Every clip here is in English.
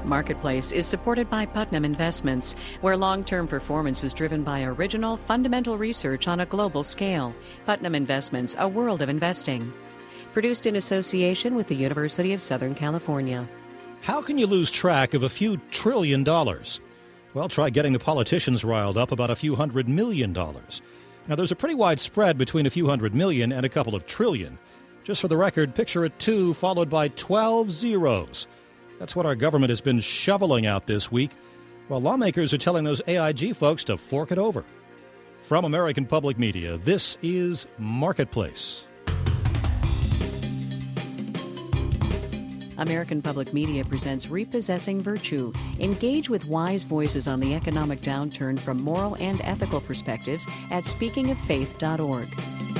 Marketplace is supported by Putnam Investments, where long-term performance is driven by original, fundamental research on a global scale. Putnam Investments, a world of investing. Produced in association with the University of Southern California. How can you lose track of a few $1 trillion? Well, try getting the politicians riled up about a few $100 million. Now, there's a pretty wide spread between a few $100 million and a couple of trillion. Just for the record, picture a 2 followed by 12 zeros. That's what our government has been shoveling out this week, while lawmakers are telling those AIG folks to fork it over. From American Public Media, this is Marketplace. American Public Media presents Repossessing Virtue. Engage with wise voices on the economic downturn from moral and ethical perspectives at speakingoffaith.org.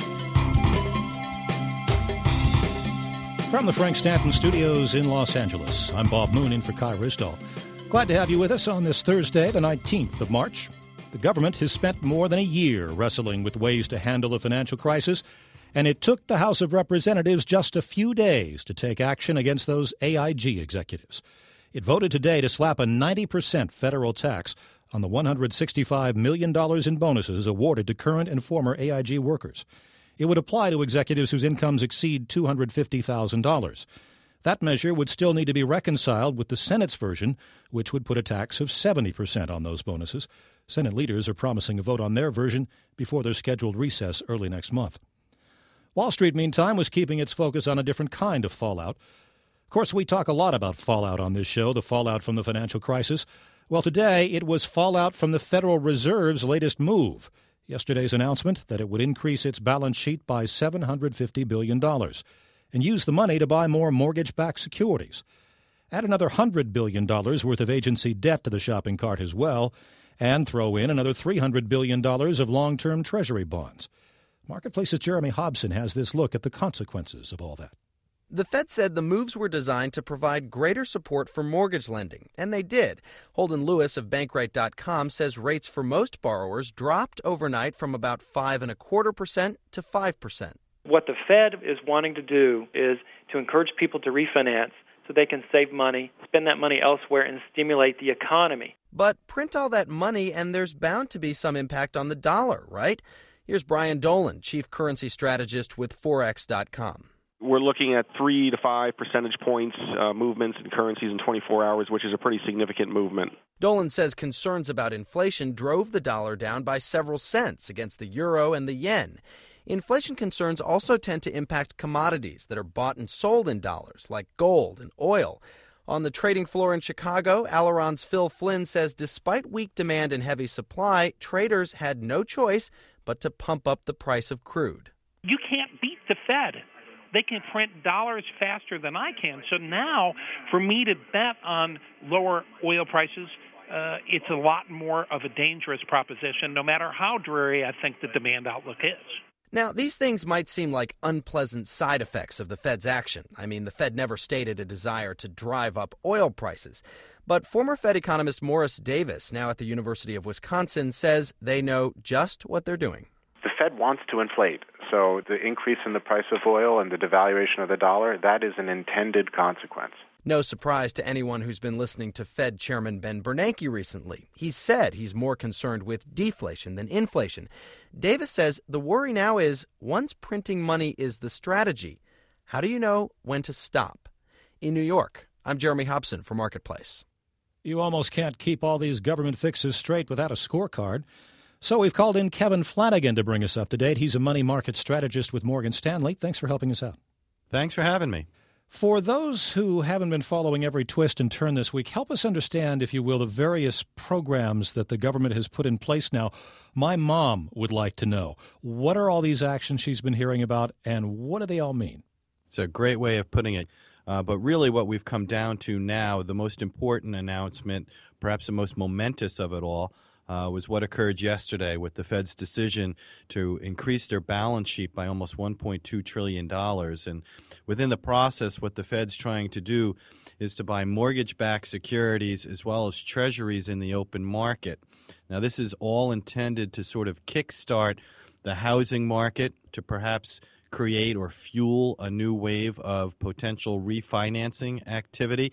From the Frank Stanton Studios in Los Angeles, I'm Bob Moon in for Kai Risdall. Glad to have you with us on this Thursday, the 19th of March. The government has spent more than a year wrestling with ways to handle the financial crisis, and it took the House of Representatives just a few days to take action against those AIG executives. It voted today to slap a 90% federal tax on the $165 million in bonuses awarded to current and former AIG workers. It would apply to executives whose incomes exceed $250,000. That measure would still need to be reconciled with the Senate's version, which would put a tax of 70% on those bonuses. Senate leaders are promising a vote on their version before their scheduled recess early next month. Wall Street, meantime, was keeping its focus on a different kind of fallout. Of course, we talk a lot about fallout on this show, the fallout from the financial crisis. Well, today it was fallout from the Federal Reserve's latest move. Yesterday's announcement that it would increase its balance sheet by $750 billion and use the money to buy more mortgage-backed securities. Add another $100 billion worth of agency debt to the shopping cart as well, and throw in another $300 billion of long-term Treasury bonds. Marketplace's Jeremy Hobson has this look at the consequences of all that. The Fed said the moves were designed to provide greater support for mortgage lending, and they did. Holden Lewis of Bankrate.com says rates for most borrowers dropped overnight from about 5.25% to 5%. What the Fed is wanting to do is to encourage people to refinance so they can save money, spend that money elsewhere, and stimulate the economy. But print all that money, and there's bound to be some impact on the dollar, right? Here's Brian Dolan, chief currency strategist with Forex.com. We're looking at 3 to 5 percentage points movements in currencies in 24 hours, which is a pretty significant movement. Dolan says concerns about inflation drove the dollar down by several cents against the euro and the yen. Inflation concerns also tend to impact commodities that are bought and sold in dollars, like gold and oil. On the trading floor in Chicago, Aileron's Phil Flynn says despite weak demand and heavy supply, traders had no choice but to pump up the price of crude. You can't beat the Fed. They can print dollars faster than I can. So now, for me to bet on lower oil prices, it's a lot more of a dangerous proposition, no matter how dreary I think the demand outlook is. Now, these things might seem like unpleasant side effects of the Fed's action. I mean, the Fed never stated a desire to drive up oil prices. But former Fed economist Morris Davis, now at the University of Wisconsin, says they know just what they're doing. The Fed wants to inflate, so the increase in the price of oil and the devaluation of the dollar, that is an intended consequence. No surprise to anyone who's been listening to Fed Chairman Ben Bernanke recently. He said he's more concerned with deflation than inflation. Davis says the worry now is once printing money is the strategy, how do you know when to stop? In New York, I'm Jeremy Hobson for Marketplace. You almost can't keep all these government fixes straight without a scorecard. So we've called in Kevin Flanagan to bring us up to date. He's a money market strategist with Morgan Stanley. Thanks for helping us out. Thanks for having me. For those who haven't been following every twist and turn this week, help us understand, if you will, the various programs that the government has put in place now. My mom would like to know, what are all these actions she's been hearing about, and what do they all mean? It's a great way of putting it. But really what we've come down to now, the most important announcement, perhaps the most momentous of it all, was what occurred yesterday with the Fed's decision to increase their balance sheet by almost $1.2 trillion. And within the process, what the Fed's trying to do is to buy mortgage-backed securities as well as treasuries in the open market. Now, this is all intended to sort of kickstart the housing market, to perhaps create or fuel a new wave of potential refinancing activity.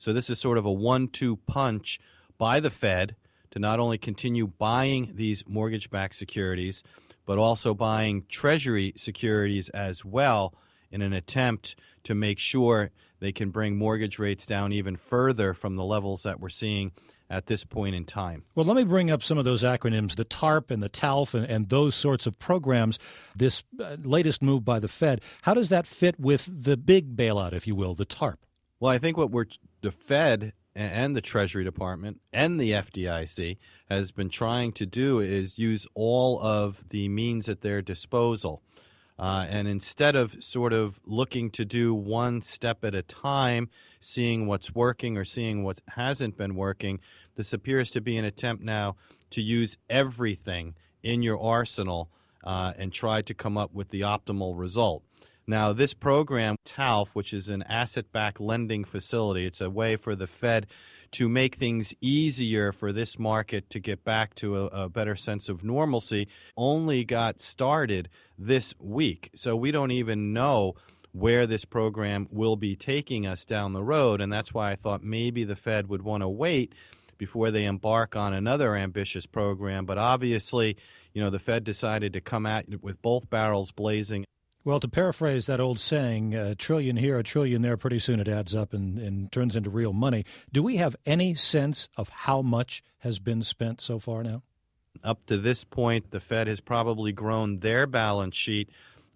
So this is sort of a 1-2 punch by the Fed to not only continue buying these mortgage-backed securities, but also buying Treasury securities as well in an attempt to make sure they can bring mortgage rates down even further from the levels that we're seeing at this point in time. Well, let me bring up some of those acronyms, the TARP and the TALF and those sorts of programs, this latest move by the Fed. How does that fit with the big bailout, if you will, the TARP? Well, I think the Fed and the Treasury Department and the FDIC has been trying to do is use all of the means at their disposal. And instead of sort of looking to do one step at a time, seeing what's working or seeing what hasn't been working, this appears to be an attempt now to use everything in your arsenal and try to come up with the optimal result. Now, this program, TALF, which is an asset-backed lending facility, it's a way for the Fed to make things easier for this market to get back to a better sense of normalcy, only got started this week. So we don't even know where this program will be taking us down the road, and that's why I thought maybe the Fed would want to wait before they embark on another ambitious program. But obviously, the Fed decided to come at it with both barrels blazing. Well, to paraphrase that old saying, a trillion here, a trillion there, pretty soon it adds up and turns into real money. Do we have any sense of how much has been spent so far now? Up to this point, the Fed has probably grown their balance sheet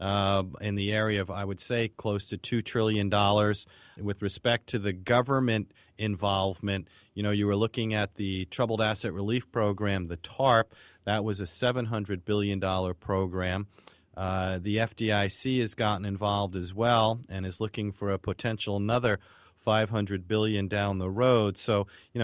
in the area of, I would say, close to $2 trillion. With respect to the government involvement, you were looking at the Troubled Asset Relief Program, the TARP. That was a $700 billion program. The FDIC has gotten involved as well and is looking for a potential another $500 billion down the road. So,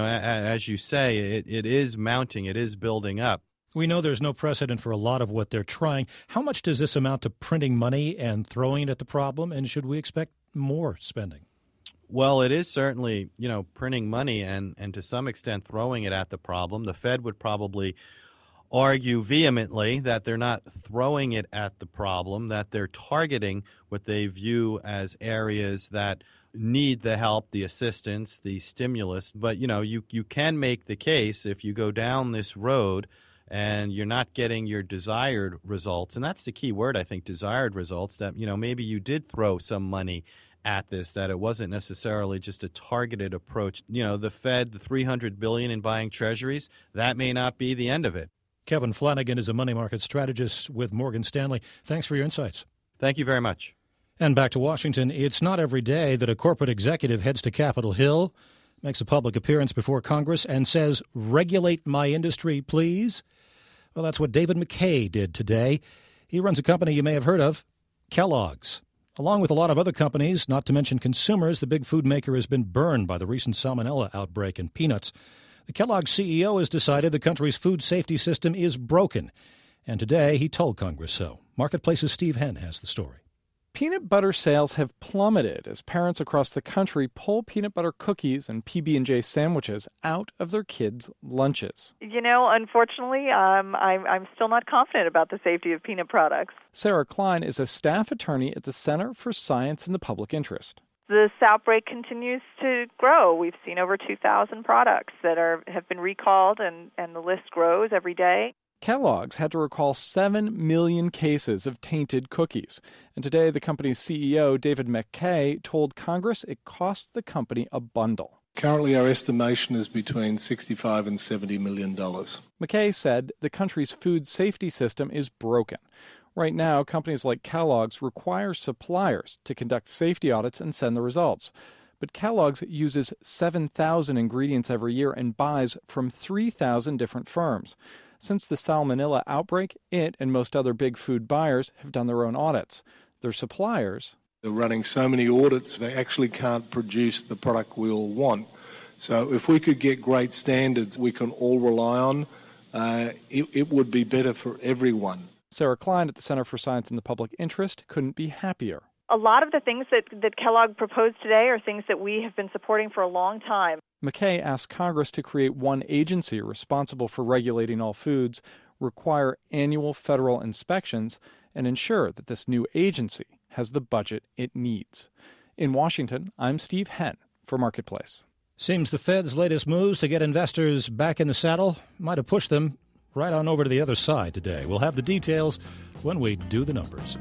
as you say, it is mounting, it is building up. We know there's no precedent for a lot of what they're trying. How much does this amount to printing money and throwing it at the problem, and should we expect more spending? Well, it is certainly, printing money and to some extent throwing it at the problem. The Fed would probably argue vehemently that they're not throwing it at the problem, that they're targeting what they view as areas that need the help, the assistance, the stimulus. But, you can make the case if you go down this road and you're not getting your desired results, and that's the key word, I think, desired results, that, maybe you did throw some money at this, that it wasn't necessarily just a targeted approach. The Fed, the $300 billion in buying treasuries, that may not be the end of it. Kevin Flanagan is a money market strategist with Morgan Stanley. Thanks for your insights. Thank you very much. And back to Washington. It's not every day that a corporate executive heads to Capitol Hill, makes a public appearance before Congress, and says, "Regulate my industry, please." Well, that's what David McKay did today. He runs a company you may have heard of, Kellogg's. Along with a lot of other companies, not to mention consumers, the big food maker has been burned by the recent salmonella outbreak in peanuts. The Kellogg's CEO has decided the country's food safety system is broken, and today he told Congress so. Marketplace's Steve Henn has the story. Peanut butter sales have plummeted as parents across the country pull peanut butter cookies and PB&J sandwiches out of their kids' lunches. Unfortunately, I'm still not confident about the safety of peanut products. Sarah Klein is a staff attorney at the Center for Science in the Public Interest. This outbreak continues to grow. We've seen over 2,000 products that have been recalled, and the list grows every day. Kellogg's had to recall 7 million cases of tainted cookies. And today, the company's CEO, David McKay, told Congress it cost the company a bundle. Currently, our estimation is between $65 and $70 million. McKay said the country's food safety system is broken. Right now, companies like Kellogg's require suppliers to conduct safety audits and send the results. But Kellogg's uses 7,000 ingredients every year and buys from 3,000 different firms. Since the salmonella outbreak, it and most other big food buyers have done their own audits. Their suppliers... They're running so many audits, they actually can't produce the product we all want. So if we could get great standards we can all rely on, it would be better for everyone. Sarah Klein at the Center for Science in the Public Interest couldn't be happier. A lot of the things that Kellogg proposed today are things that we have been supporting for a long time. McKay asked Congress to create one agency responsible for regulating all foods, require annual federal inspections, and ensure that this new agency has the budget it needs. In Washington, I'm Steve Henn for Marketplace. Seems the Fed's latest moves to get investors back in the saddle might have pushed them right on over to the other side today. We'll have the details when we do the numbers.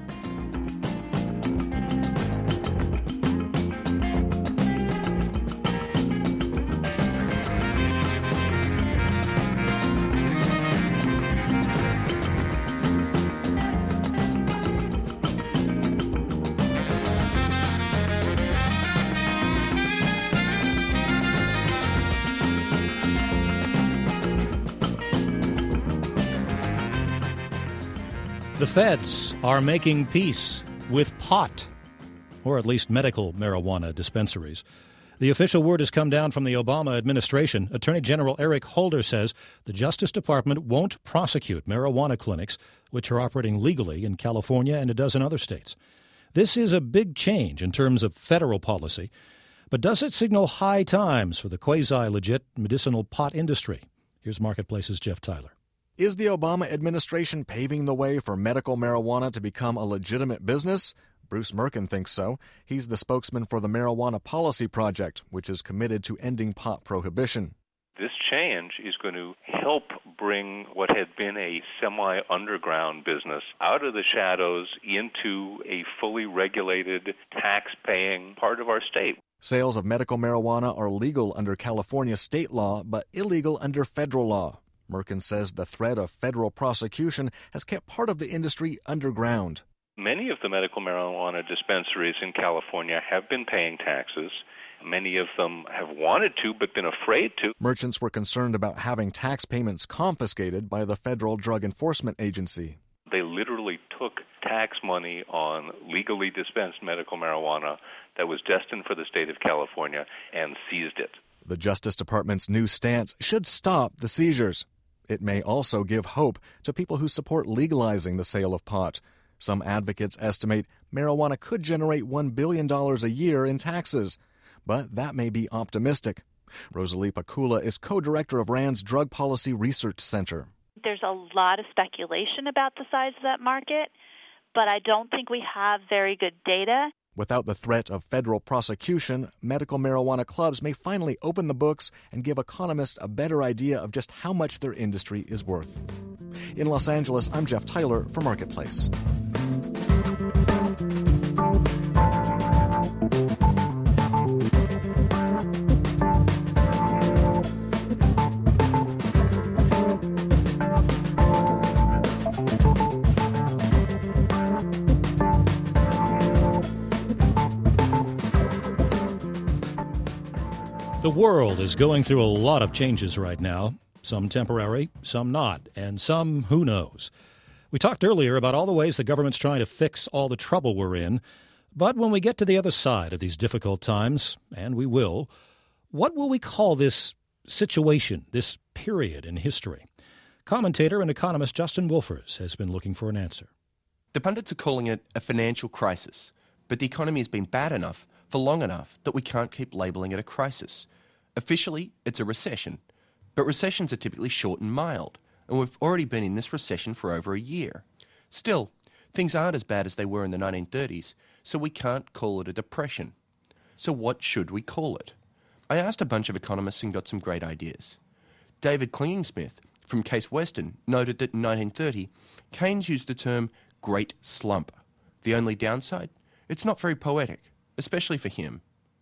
The feds are making peace with pot, or at least medical marijuana dispensaries. The official word has come down from the Obama administration. Attorney General Eric Holder says the Justice Department won't prosecute marijuana clinics, which are operating legally in California and a dozen other states. This is a big change in terms of federal policy, but does it signal high times for the quasi-legit medicinal pot industry? Here's Marketplace's Jeff Tyler. Is the Obama administration paving the way for medical marijuana to become a legitimate business? Bruce Merkin thinks so. He's the spokesman for the Marijuana Policy Project, which is committed to ending pot prohibition. This change is going to help bring what had been a semi-underground business out of the shadows into a fully regulated, tax-paying part of our state. Sales of medical marijuana are legal under California state law, but illegal under federal law. Merkin says the threat of federal prosecution has kept part of the industry underground. Many of the medical marijuana dispensaries in California have been paying taxes. Many of them have wanted to but been afraid to. Merchants were concerned about having tax payments confiscated by the Federal Drug Enforcement Agency. They literally took tax money on legally dispensed medical marijuana that was destined for the state of California and seized it. The Justice Department's new stance should stop the seizures. It may also give hope to people who support legalizing the sale of pot. Some advocates estimate marijuana could generate $1 billion a year in taxes. But that may be optimistic. Rosalie Pakula is co-director of RAND's Drug Policy Research Center. There's a lot of speculation about the size of that market, but I don't think we have very good data. Without the threat of federal prosecution, medical marijuana clubs may finally open the books and give economists a better idea of just how much their industry is worth. In Los Angeles, I'm Jeff Tyler for Marketplace. The world is going through a lot of changes right now, some temporary, some not, and some who knows. We talked earlier about all the ways the government's trying to fix all the trouble we're in, but when we get to the other side of these difficult times, and we will, what will we call this situation, this period in history? Commentator and economist Justin Wolfers has been looking for an answer. The pundits are calling it a financial crisis, but the economy has been bad enough for long enough that we can't keep labelling it a crisis. Officially, it's a recession, but recessions are typically short and mild, and we've already been in this recession for over a year. Still, things aren't as bad as they were in the 1930s, so we can't call it a depression. So what should we call it? I asked a bunch of economists and got some great ideas. David Klingingsmith from Case Western noted that in 1930, Keynes used the term Great Slump. The only downside? It's not very poetic, especially for him.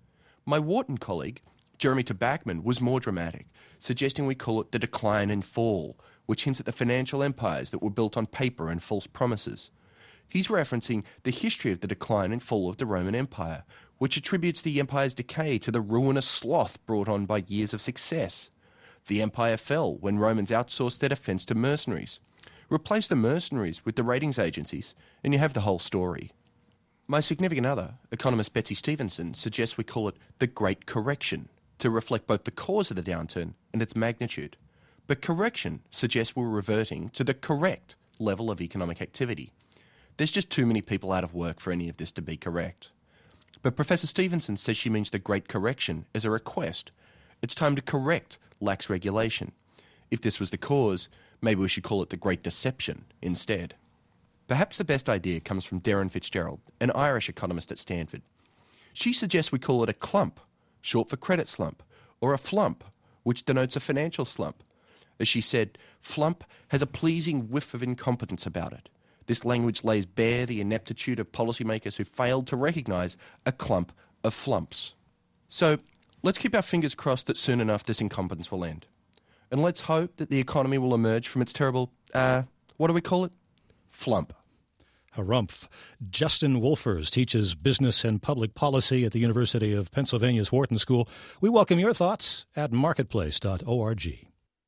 My Wharton colleague, Jeremy Tabachman, was more dramatic, suggesting we call it the decline and fall, which hints at the financial empires that were built on paper and false promises. He's referencing the history of the decline and fall of the Roman Empire, which attributes the empire's decay to the ruinous sloth brought on by years of success. The empire fell when Romans outsourced their defense to mercenaries. Replace the mercenaries with the ratings agencies, and you have the whole story. My significant other, economist Betsy Stevenson, suggests we call it the Great Correction, to reflect both the cause of the downturn and its magnitude. But correction suggests we're reverting to the correct level of economic activity. There's just too many people out of work for any of this to be correct. But Professor Stevenson says she means the Great Correction as a request. It's time to correct lax regulation. If this was the cause, maybe we should call it the Great Deception instead. Perhaps the best idea comes from Darren Fitzgerald, an Irish economist at Stanford. She suggests we call it a clump, short for credit slump, or a flump, which denotes a financial slump. As she said, flump has a pleasing whiff of incompetence about it. This language lays bare the ineptitude of policymakers who failed to recognise a clump of flumps. So let's keep our fingers crossed that soon enough this incompetence will end. And let's hope that the economy will emerge from its terrible, what do we call it? Flump. Harumph. Justin Wolfers teaches business and public policy at the University of Pennsylvania's Wharton School. We welcome your thoughts at marketplace.org.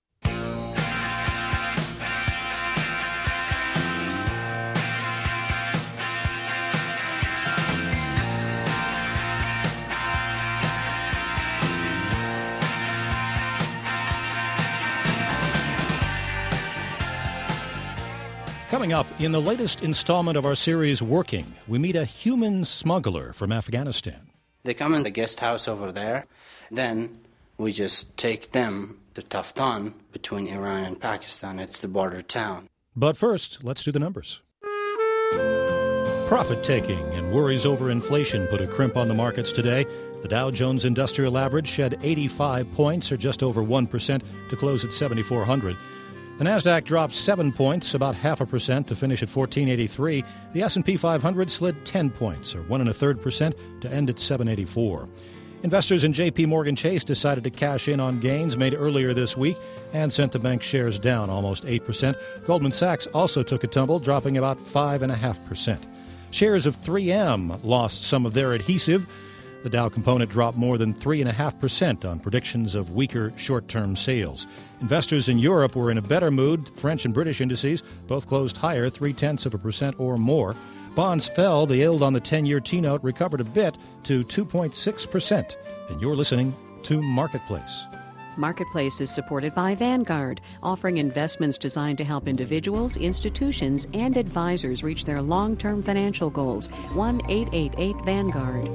Coming up, in the latest installment of our series, Working, we meet a human smuggler from Afghanistan. They come in the guest house over there. Then we just take them to Taftan between Iran and Pakistan. It's the border town. But first, let's do the numbers. Profit-taking and worries over inflation put a crimp on the markets today. The Dow Jones Industrial Average shed 85 points, or just over 1%, to close at 7,400. The Nasdaq dropped 7 points, about 0.5%, to finish at 1483. The S&P 500 slid 10 points, or 1.33%, to end at 784. Investors in J.P. Morgan Chase decided to cash in on gains made earlier this week and sent the bank shares down almost 8%. Goldman Sachs also took a tumble, dropping about 5.5%. Shares of 3M lost some of their adhesive. The Dow component dropped more than 3.5% on predictions of weaker short-term sales. Investors in Europe were in a better mood. French and British indices both closed higher, 0.3% or more. Bonds fell. The yield on the 10-year T-note recovered a bit to 2.6%. And you're listening to Marketplace. Marketplace is supported by Vanguard, offering investments designed to help individuals, institutions, and advisors reach their long-term financial goals. 1-888-VANGUARD.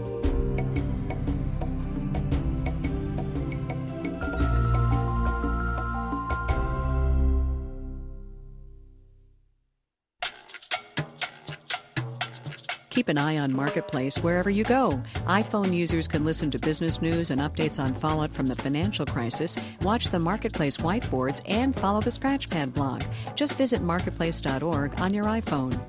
Keep an eye on Marketplace wherever you go. iPhone users can listen to business news and updates on fallout from the financial crisis, watch the Marketplace whiteboards, and follow the Scratchpad blog. Just visit marketplace.org on your iPhone.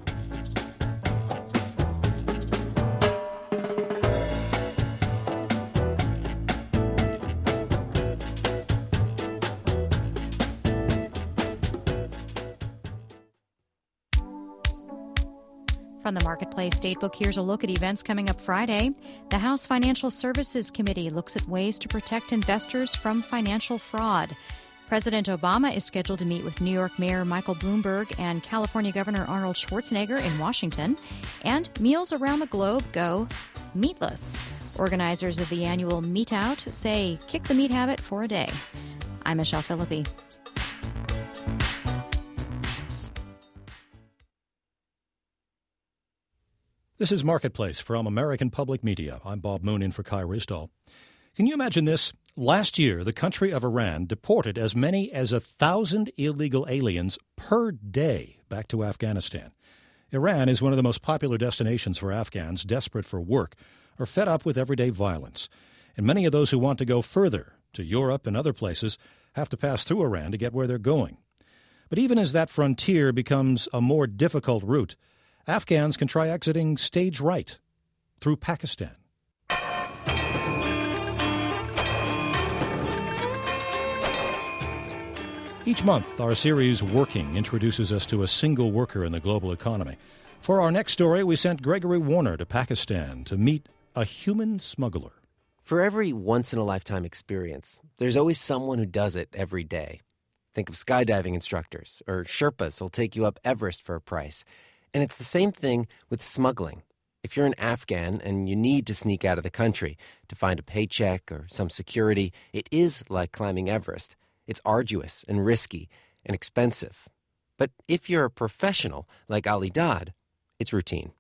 From the Marketplace Datebook, here's a look at events coming up Friday. The House Financial Services Committee looks at ways to protect investors from financial fraud. President Obama is scheduled to meet with New York Mayor Michael Bloomberg and California Governor Arnold Schwarzenegger in Washington. And meals around the globe go meatless. Organizers of the annual Meat Out say kick the meat habit for a day. I'm Michelle Philippi. This is Marketplace from American Public Media. I'm Bob Moon in for Kai Risdall. Can you imagine this? Last year, the country of Iran deported as many as 1,000 illegal aliens per day back to Afghanistan. Iran is one of the most popular destinations for Afghans desperate for work or fed up with everyday violence. And many of those who want to go further, to Europe and other places, have to pass through Iran to get where they're going. But even as that frontier becomes a more difficult route, Afghans can try exiting stage right through Pakistan. Each month, our series Working introduces us to a single worker in the global economy. For our next story, we sent Gregory Warner to Pakistan to meet a human smuggler. For every once-in-a-lifetime experience, there's always someone who does it every day. Think of skydiving instructors or Sherpas who'll take you up Everest for a price. And it's the same thing with smuggling. If you're an Afghan and you need to sneak out of the country to find a paycheck or some security, it is like climbing Everest. It's arduous and risky and expensive. But if you're a professional like Ali Dad, it's routine.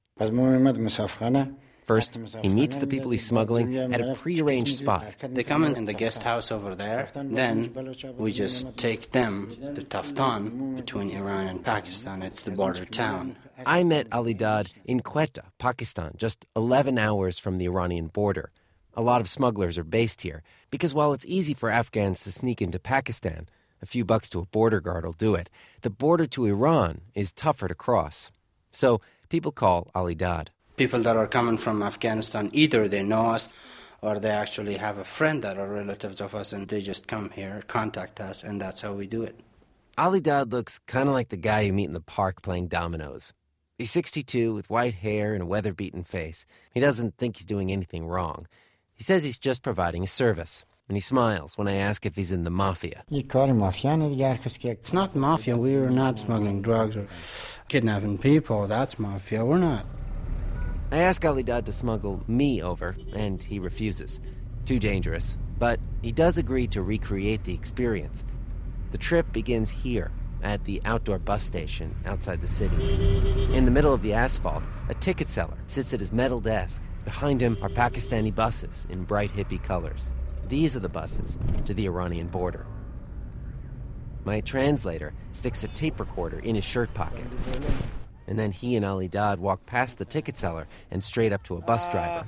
First, he meets the people he's smuggling at a prearranged spot. They come in the guest house over there. Then we just take them to Taftan between Iran and Pakistan. It's the border town. I met Ali Dad in Quetta, Pakistan, just 11 hours from the Iranian border. A lot of smugglers are based here because while it's easy for Afghans to sneak into Pakistan, a few bucks to a border guard will do it. The border to Iran is tougher to cross. So people call Ali Dad. People that are coming from Afghanistan, either they know us or they actually have a friend that are relatives of us and they just come here, contact us, and that's how we do it. Ali Dad looks kind of like the guy you meet in the park playing dominoes. He's 62 with white hair and a weather-beaten face. He doesn't think he's doing anything wrong. He says he's just providing a service. And he smiles when I ask if he's in the mafia. It's not mafia. We are not smuggling drugs or kidnapping people. That's mafia. We're not. I ask Ali Dad to smuggle me over, and he refuses. Too dangerous. But he does agree to recreate the experience. The trip begins here, at the outdoor bus station outside the city. In the middle of the asphalt, a ticket seller sits at his metal desk. Behind him are Pakistani buses in bright hippie colors. These are the buses to the Iranian border. My translator sticks a tape recorder in his shirt pocket. And then he and Ali Dad walk past the ticket seller and straight up to a bus driver.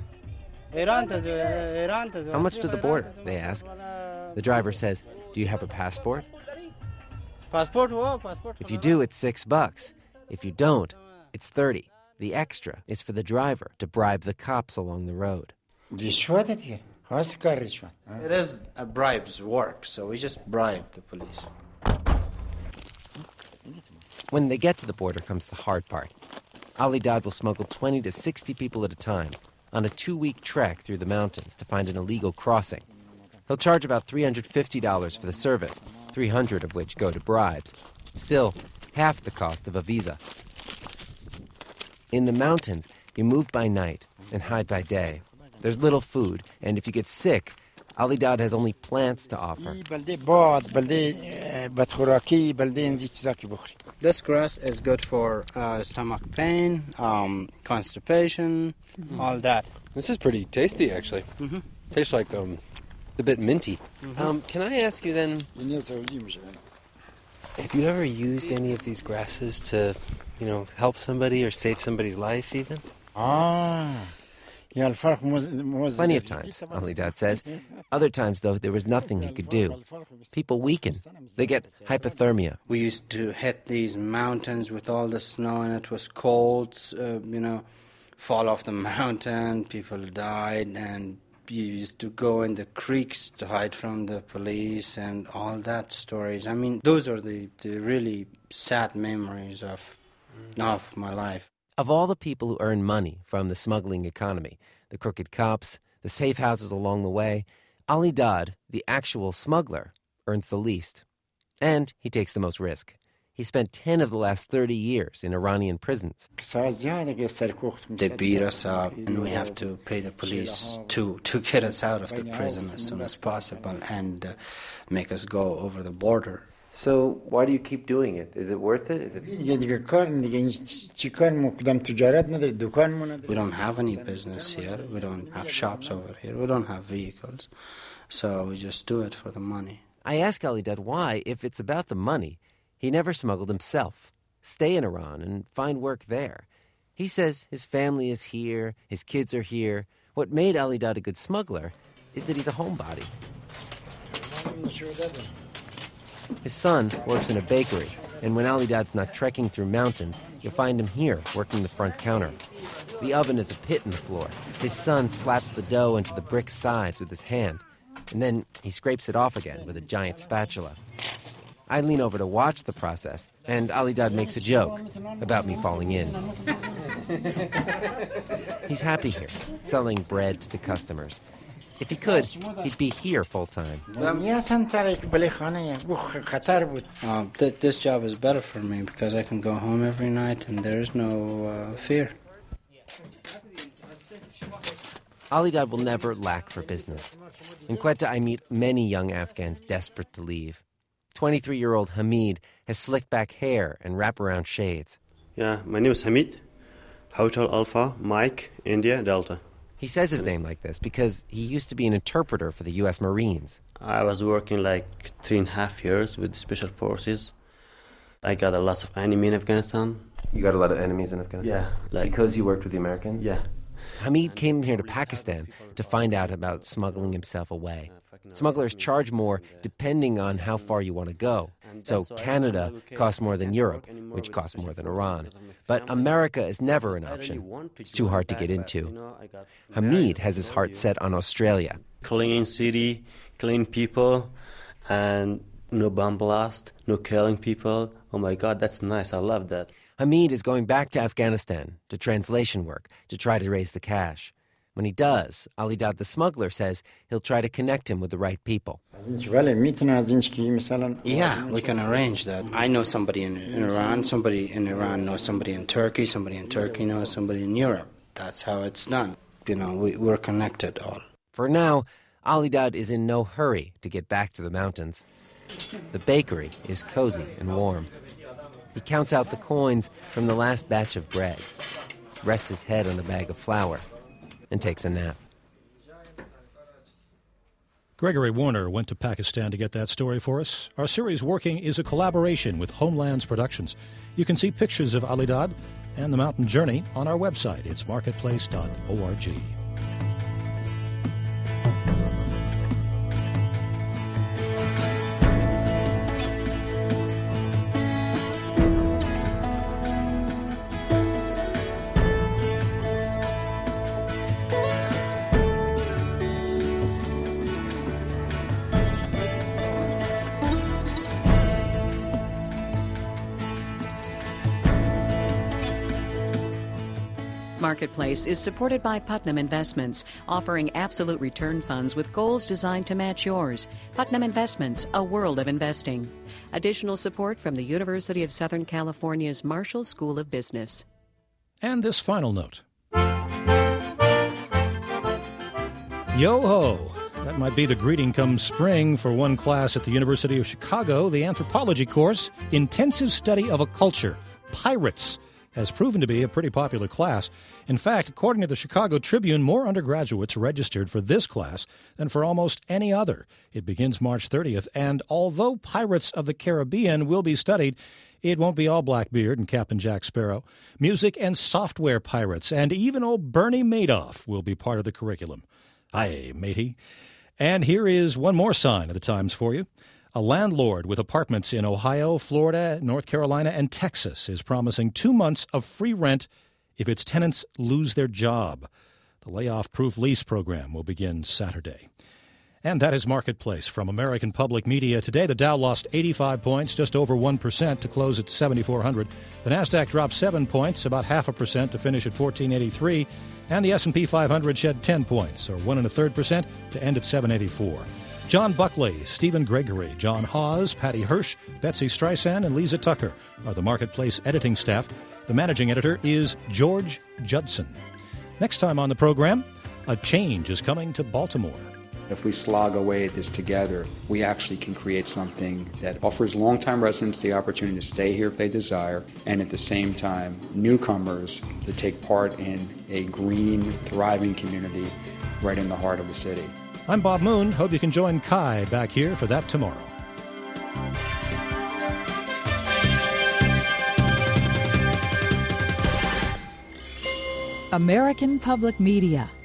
How much to the border? They ask. The driver says, do you have a passport? If you do, it's $6. If you don't, it's $30. The extra is for the driver to bribe the cops along the road. It is a bribe's work, so we just bribe the police. When they get to the border comes the hard part. Ali Dad will smuggle 20 to 60 people at a time on a 2-week trek through the mountains to find an illegal crossing. He'll charge about $350 for the service, $300 of which go to bribes. Still, half the cost of a visa. In the mountains, you move by night and hide by day. There's little food, and if you get sick, Ali Dad has only plants to offer. This grass is good for stomach pain, constipation, all that. This is pretty tasty, actually. Mm-hmm. Tastes like a bit minty. Mm-hmm. Can I ask you then, have you ever used any of these grasses to, help somebody or save somebody's life even? Plenty of times, Ali Dad says. Other times, though, there was nothing he could do. People weaken. They get hypothermia. We used to hit these mountains with all the snow, and it was cold, fall off the mountain, people died, and you used to go in the creeks to hide from the police and all that stories. I mean, those are the really sad memories of my life. Of all the people who earn money from the smuggling economy, the crooked cops, the safe houses along the way, Ali Dad, the actual smuggler, earns the least. And he takes the most risk. He spent 10 of the last 30 years in Iranian prisons. They beat us up, and we have to pay the police to get us out of the prison as soon as possible and make us go over the border. So why do you keep doing it? Is it worth it? We don't have any business here. We don't have shops over here. We don't have vehicles. So we just do it for the money. I ask Ali Dad why, if it's about the money, he never smuggled himself. Stay in Iran and find work there. He says his family is here, his kids are here. What made Ali Dad a good smuggler is that he's a homebody. His son works in a bakery, and when Ali Dad's not trekking through mountains, you'll find him here working the front counter. The oven is a pit in the floor. His son slaps the dough into the brick sides with his hand, and then he scrapes it off again with a giant spatula. I lean over to watch the process, and Ali Dad makes a joke about me falling in. He's happy here, selling bread to the customers. If he could, he'd be here full-time. This job is better for me because I can go home every night and there is no fear. Ali Dad will never lack for business. In Quetta, I meet many young Afghans desperate to leave. 23-year-old Hamid has slicked back hair and wraparound shades. Yeah, my name is Hamid. Hotel Alpha, Mike, India, Delta. He says his name like this because he used to be an interpreter for the U.S. Marines. I was working like 3.5 years with Special Forces. I got a lot of enemy in Afghanistan. You got a lot of enemies in Afghanistan? Yeah. Because you worked with the Americans? Yeah. Hamid came here to Pakistan to find out about smuggling himself away. Smugglers charge more depending on how far you want to go. So Canada costs more than Europe, which costs more than Iran. But America is never an option. It's too hard to get into. Hamid has his heart set on Australia. Clean city, clean people, and no bomb blast, no killing people. Oh my God, that's nice. I love that. Hamid is going back to Afghanistan to translation work to try to raise the cash. When he does, Ali Dad the smuggler says he'll try to connect him with the right people. Yeah, we can arrange that. I know somebody in Iran, somebody in Iran knows somebody in Turkey, somebody in Turkey knows somebody in Europe. That's how it's done. We're connected all. For now, Ali Dad is in no hurry to get back to the mountains. The bakery is cozy and warm. He counts out the coins from the last batch of bread, rests his head on a bag of flour, and takes a nap. Gregory Warner went to Pakistan to get that story for us. Our series, Working, is a collaboration with Homelands Productions. You can see pictures of Ali Dad and the mountain journey on our website. It's marketplace.org. Marketplace is supported by Putnam Investments, offering absolute return funds with goals designed to match yours. Putnam Investments, a world of investing. Additional support from the University of Southern California's Marshall School of Business. And this final note. Yo-ho! That might be the greeting come spring for one class at the University of Chicago. The anthropology course, Intensive Study of a Culture, Pirates, has proven to be a pretty popular class. In fact, according to the Chicago Tribune, more undergraduates registered for this class than for almost any other. It begins March 30th, and although Pirates of the Caribbean will be studied, it won't be all Blackbeard and Captain Jack Sparrow. Music and software pirates, and even old Bernie Madoff will be part of the curriculum. Hi, matey. And here is one more sign of the times for you. A landlord with apartments in Ohio, Florida, North Carolina, and Texas is promising 2 months of free rent if its tenants lose their job. The layoff-proof lease program will begin Saturday. And that is Marketplace from American Public Media. Today, the Dow lost 85 points, just over 1%, to close at 7,400. The Nasdaq dropped 7 points, about 0.5%, to finish at 1483. And the S&P 500 shed 10 points, or 1.33%, to end at 784. John Buckley, Stephen Gregory, John Hawes, Patty Hirsch, Betsy Streisand, and Lisa Tucker are the Marketplace editing staff. The managing editor is George Judson. Next time on the program, a change is coming to Baltimore. If we slog away at this together, we actually can create something that offers longtime residents the opportunity to stay here if they desire, and at the same time, newcomers to take part in a green, thriving community right in the heart of the city. I'm Bob Moon. Hope you can join Kai back here for that tomorrow. American Public Media